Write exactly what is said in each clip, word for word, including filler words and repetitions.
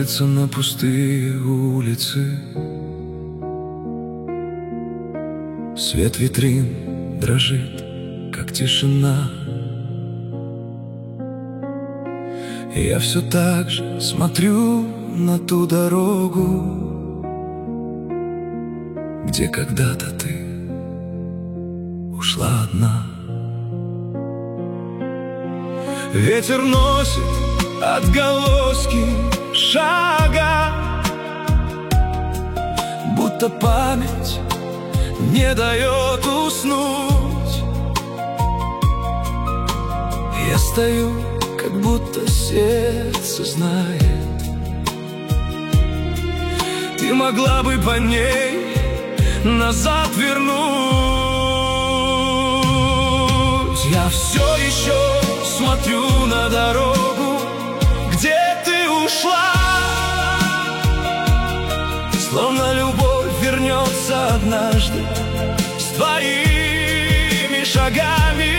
ложится на пустые улицы. Свет витрин дрожит, как тишина. И я все так же смотрю на ту дорогу, где когда-то ты ушла одна. Ветер носит отголоски шага, будто память не дает уснуть. Я стою, как будто сердце знает, ты могла бы по ней назад вернуть. Я все еще смотрю на дорогу, где ты ушла, словно любовь вернется однажды с твоими шагами.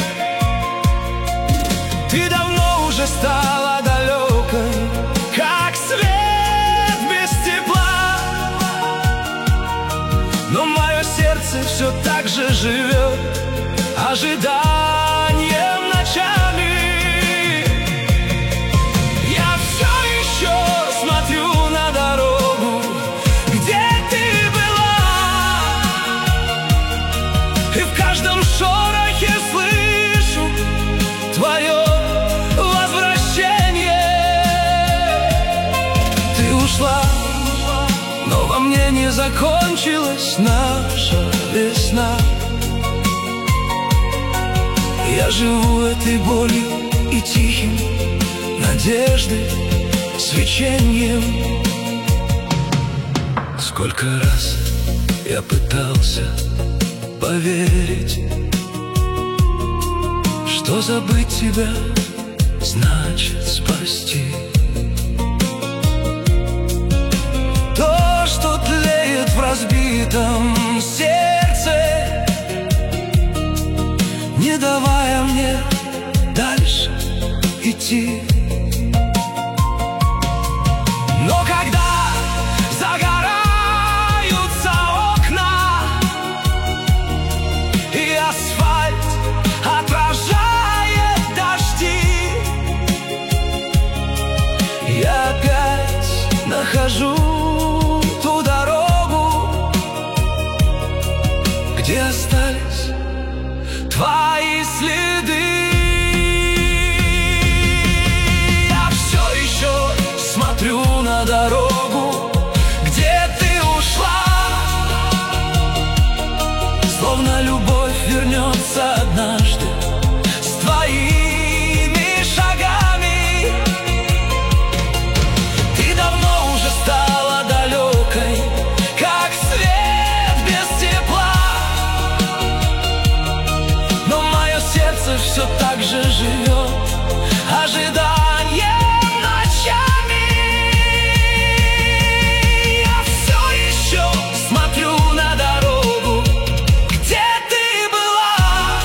Ты давно уже стала далекой, как свет без тепла, но мое сердце все так же живет ожиданием ночами. Я все еще смотрю на дорогу, где ты была, и в каждом шорохе слышу твое возвращение. Ты ушла, но во мне не закончилась наша весна. Я живу этой болью и тихим надеждой свечением. Сколько раз я пытался поверить, что забыть тебя значит спасти. То, что тлеет в разбитом сердце, не давая мне дальше идти. Но когда загораются окна и асфальт отражает дожди, я опять нахожу ту дорогу, где остались твои следы. Я все еще смотрю на дорогу, где ты ушла, словно любовь вернется однажды с твоими шагами. Ты давно уже стала далекой, как свет без тепла, но мое сердце все так же живет ожиданием ночами. Я все еще смотрю на дорогу, где ты была,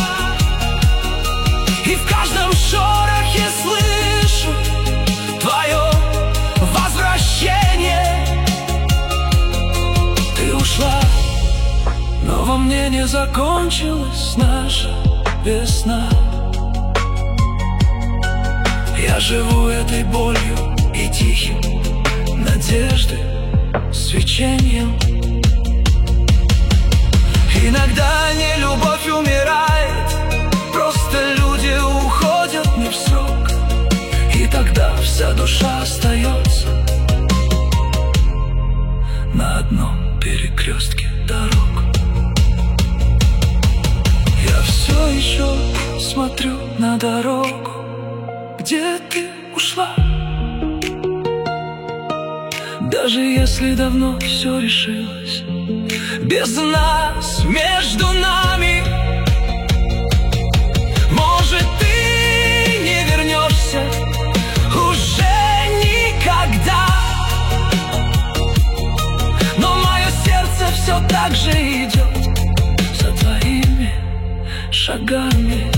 и в каждом шорохе слышу твое возвращение. Ты ушла, но во мне не закончилась наша весна. Я живу этой болью и тихим надеждой свечением. Иногда не любовь умирает, просто люди уходят не в срок, и тогда вся душа остается на одном перекрестке дорог. Я все еще смотрю на дорогу, где ты ушла, даже если давно все решилось без нас, между нами. Может, ты не вернешься уже никогда, но мое сердце все так же идет за твоими шагами.